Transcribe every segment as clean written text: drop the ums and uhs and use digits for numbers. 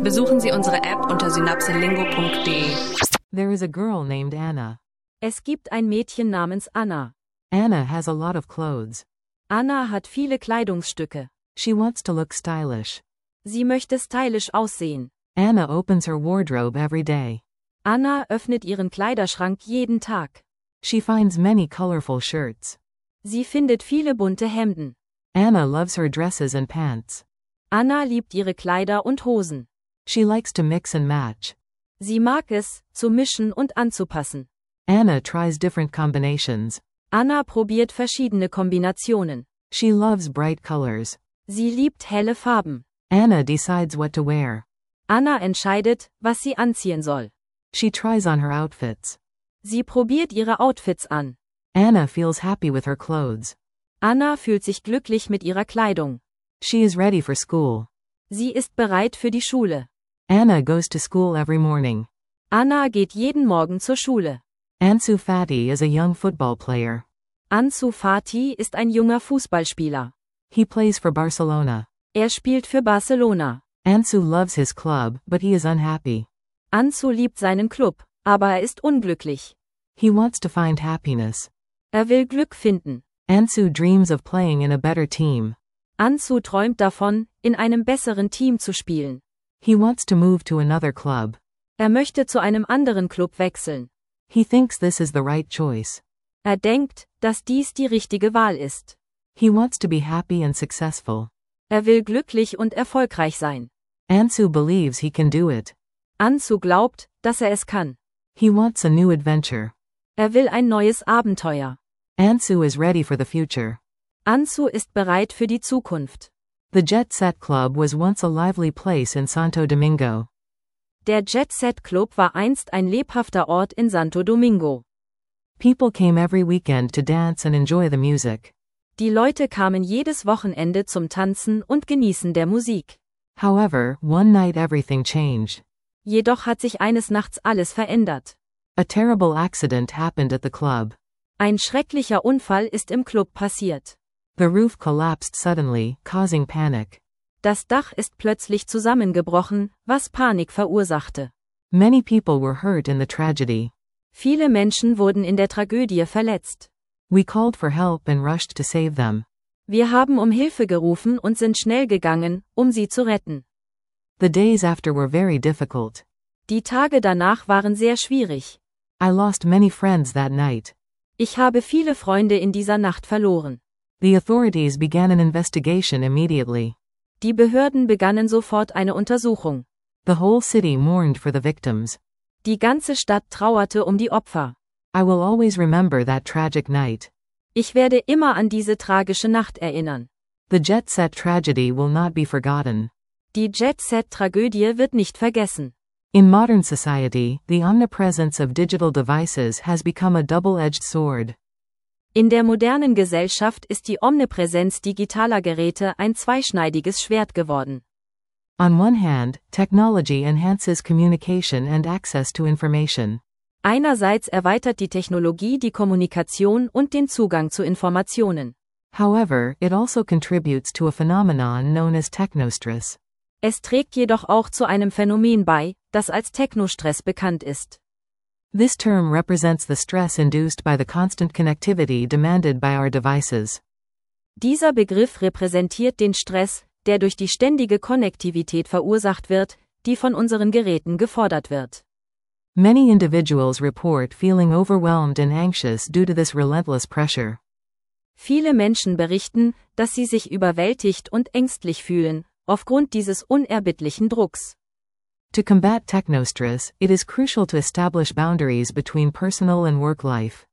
Besuchen Sie unsere App unter synapselingo.de. There is a girl named Anna. Es gibt ein Mädchen namens Anna. Anna has a lot of clothes. Anna hat viele Kleidungsstücke. She wants to look stylish. Sie möchte stylisch aussehen. Anna opens her wardrobe every day. Anna öffnet ihren Kleiderschrank jeden Tag. She finds many colorful shirts. Sie findet viele bunte Hemden. Anna loves her dresses and pants. Anna liebt ihre Kleider und Hosen. She likes to mix and match. Sie mag es, zu mischen und anzupassen. Anna tries different combinations. Anna probiert verschiedene Kombinationen. She loves bright colors. Sie liebt helle Farben. Anna decides what to wear. Anna entscheidet, was sie anziehen soll. She tries on her outfits. Sie probiert ihre Outfits an. Anna feels happy with her clothes. Anna fühlt sich glücklich mit ihrer Kleidung. She is ready for school. Sie ist bereit für die Schule. Anna goes to school every morning. Anna geht jeden Morgen zur Schule. Ansu Fati is a young football player. Ansu Fati ist ein junger Fußballspieler. He plays for Barcelona. Er spielt für Barcelona. Ansu loves his club, but he is unhappy. Ansu liebt seinen Club, aber er ist unglücklich. He wants to find happiness. Er will Glück finden. Ansu dreams of playing in a better team. Ansu träumt davon, in einem besseren Team zu spielen. He wants to move to another club. Er möchte zu einem anderen Club wechseln. He thinks this is the right choice. Er denkt, dass dies die richtige Wahl ist. He wants to be happy and successful. Er will glücklich und erfolgreich sein. Ansu believes he can do it. Ansu glaubt, dass er es kann. He wants a new adventure. Er will ein neues Abenteuer. Ansu is ready for the future. Ansu ist bereit für die Zukunft. The Jet Set Club was once a lively place in Santo Domingo. Der Jet Set Club war einst ein lebhafter Ort in Santo Domingo. People came every weekend to dance and enjoy the music. Die Leute kamen jedes Wochenende zum Tanzen und Genießen der Musik. However, one night everything changed. Jedoch hat sich eines Nachts alles verändert. A terrible accident happened at the club. Ein schrecklicher Unfall ist im Club passiert. The roof collapsed suddenly, causing panic. Das Dach ist plötzlich zusammengebrochen, was Panik verursachte. Many people were hurt in the tragedy. Viele Menschen wurden in der Tragödie verletzt. We called for help and rushed to save them. Wir haben um Hilfe gerufen und sind schnell gegangen, um sie zu retten. The days after were very difficult. Die Tage danach waren sehr schwierig. I lost many friends that night. Ich habe viele Freunde in dieser Nacht verloren. The authorities began an investigation immediately. Die Behörden begannen sofort eine Untersuchung. The whole city mourned for the victims. Die ganze Stadt trauerte um die Opfer. I will always remember that tragic night. Ich werde immer an diese tragische Nacht erinnern. The Jet Set tragedy will not be forgotten. Die Jet-Set-Tragödie wird nicht vergessen. In modern society, the omnipresence of digital devices has become a double-edged sword. In der modernen Gesellschaft ist die Omnipräsenz digitaler Geräte ein zweischneidiges Schwert geworden. On one hand, technology enhances communication and access to information. Einerseits erweitert die Technologie die Kommunikation und den Zugang zu Informationen. However, it also contributes to a phenomenon known as technostress. Es trägt jedoch auch zu einem Phänomen bei, das als Technostress bekannt ist. This term represents the stress induced by the constant connectivity demanded by our devices. Dieser Begriff repräsentiert den Stress, der durch die ständige Konnektivität verursacht wird, die von unseren Geräten gefordert wird. Many individuals report feeling overwhelmed and anxious due to this relentless pressure. Viele Menschen berichten, dass sie sich überwältigt und ängstlich fühlen, aufgrund dieses unerbittlichen Drucks. To combat technostress, it is crucial to establish boundaries between personal and work life.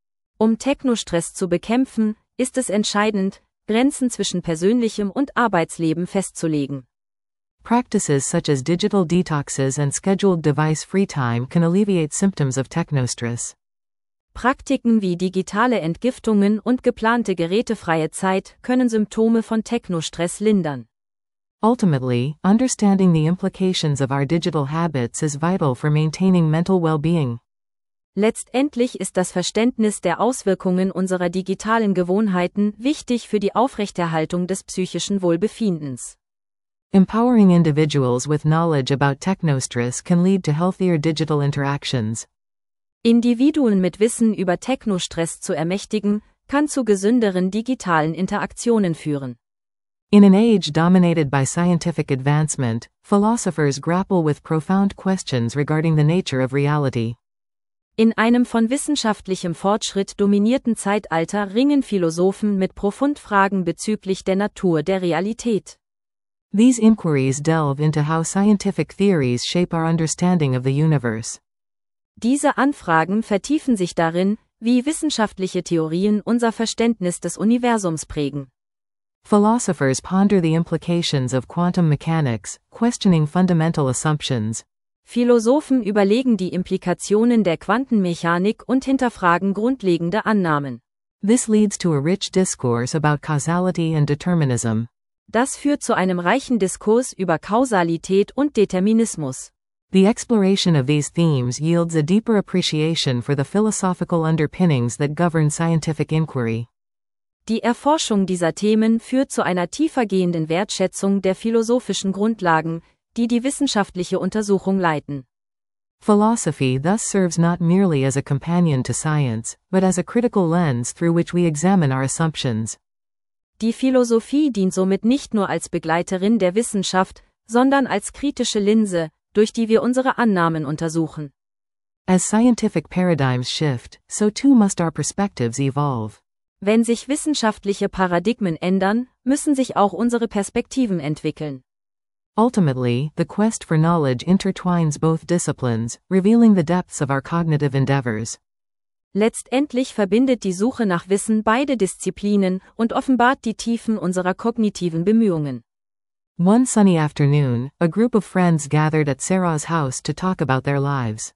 Um Technostress zu bekämpfen, ist es entscheidend, Grenzen zwischen persönlichem und Arbeitsleben festzulegen. Practices such as digital detoxes and scheduled device-free time can alleviate symptoms of technostress. Praktiken wie digitale Entgiftungen und geplante gerätefreie Zeit können Symptome von Technostress lindern. Ultimately, understanding the implications of our digital habits is vital for maintaining mental well-being. Letztendlich ist das Verständnis der Auswirkungen unserer digitalen Gewohnheiten wichtig für die Aufrechterhaltung des psychischen Wohlbefindens. Empowering individuals with knowledge about technostress can lead to healthier digital interactions. Individuen mit Wissen über Technostress zu ermächtigen, kann zu gesünderen digitalen Interaktionen führen. In an age dominated by scientific advancement, philosophers grapple with profound questions regarding the nature of reality. In einem von wissenschaftlichem Fortschritt dominierten Zeitalter ringen Philosophen mit Profundfragen bezüglich der Natur der Realität. These inquiries delve into how scientific theories shape our understanding of the universe. Diese Anfragen vertiefen sich darin, wie wissenschaftliche Theorien unser Verständnis des Universums prägen. Philosophers ponder the implications of quantum mechanics, questioning fundamental assumptions. Philosophen überlegen die Implikationen der Quantenmechanik und hinterfragen grundlegende Annahmen. This leads to a rich discourse about causality and determinism. Das führt zu einem reichen Diskurs über Kausalität und Determinismus. The exploration of these themes yields a deeper appreciation for the philosophical underpinnings that govern scientific inquiry. Die Erforschung dieser Themen führt zu einer tiefergehenden Wertschätzung der philosophischen Grundlagen, die die wissenschaftliche Untersuchung leiten. Philosophy thus serves not merely as a companion to science, but as a critical lens through which we examine our assumptions. Die Philosophie dient somit nicht nur als Begleiterin der Wissenschaft, sondern als kritische Linse, durch die wir unsere Annahmen untersuchen. As scientific paradigms shift, so too must our perspectives evolve. Wenn sich wissenschaftliche Paradigmen ändern, müssen sich auch unsere Perspektiven entwickeln. Ultimately, the quest for knowledge intertwines both disciplines, revealing the depths of our cognitive endeavors. Letztendlich verbindet die Suche nach Wissen beide Disziplinen und offenbart die Tiefen unserer kognitiven Bemühungen. One sunny afternoon, a group of friends gathered at Sarah's house to talk about their lives.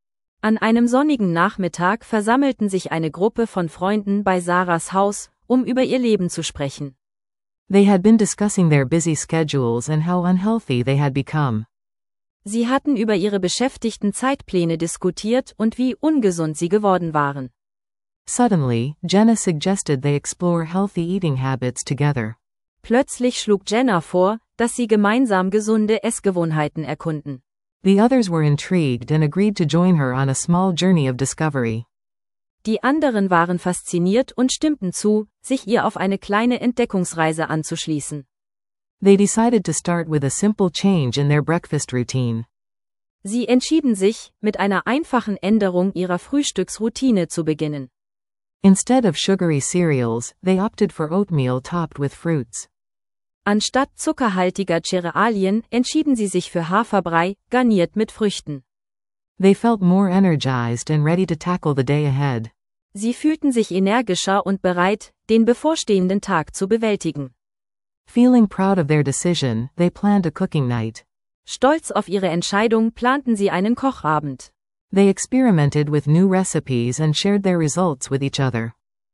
An einem sonnigen Nachmittag versammelten sich eine Gruppe von Freunden bei Sarahs Haus, um über ihr Leben zu sprechen. They had been discussing their busy schedules and how unhealthy they had become. Sie hatten über ihre beschäftigten Zeitpläne diskutiert und wie ungesund sie geworden waren. Suddenly, Jenna suggested they explore healthy eating habits together. Plötzlich schlug Jenna vor, dass sie gemeinsam gesunde Essgewohnheiten erkunden. The others were intrigued and agreed to join her on a small journey of discovery. Die anderen waren fasziniert und stimmten zu, sich ihr auf eine kleine Entdeckungsreise anzuschließen. They decided to start with a simple change in their breakfast routine. Sie entschieden sich, mit einer einfachen Änderung ihrer Frühstücksroutine zu beginnen. Instead of sugary cereals, they opted for oatmeal topped with fruits. Anstatt zuckerhaltiger Cerealien entschieden sie sich für Haferbrei, garniert mit Früchten. They felt more energized and ready to tackle the day ahead. Sie fühlten sich energischer und bereit, den bevorstehenden Tag zu bewältigen. Feeling proud of their decision, they planned a cooking night. Stolz auf ihre Entscheidung planten sie einen Kochabend. They experimented with new recipes and shared their results with each other.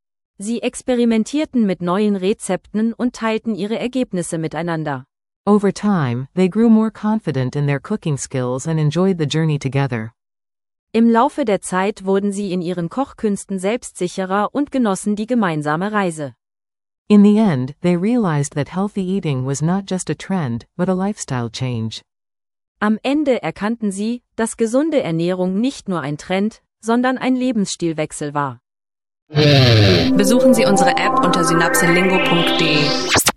Sie experimentierten mit neuen Rezepten und teilten ihre Ergebnisse miteinander. Over time, they grew more confident in their cooking skills and enjoyed the journey together. Im Laufe der Zeit wurden sie in ihren Kochkünsten selbstsicherer und genossen die gemeinsame Reise. In the end, they realized that healthy eating was not just a trend, but a lifestyle change. Am Ende erkannten sie, dass gesunde Ernährung nicht nur ein Trend, sondern ein Lebensstilwechsel war. Besuchen Sie unsere App unter synapselingo.de.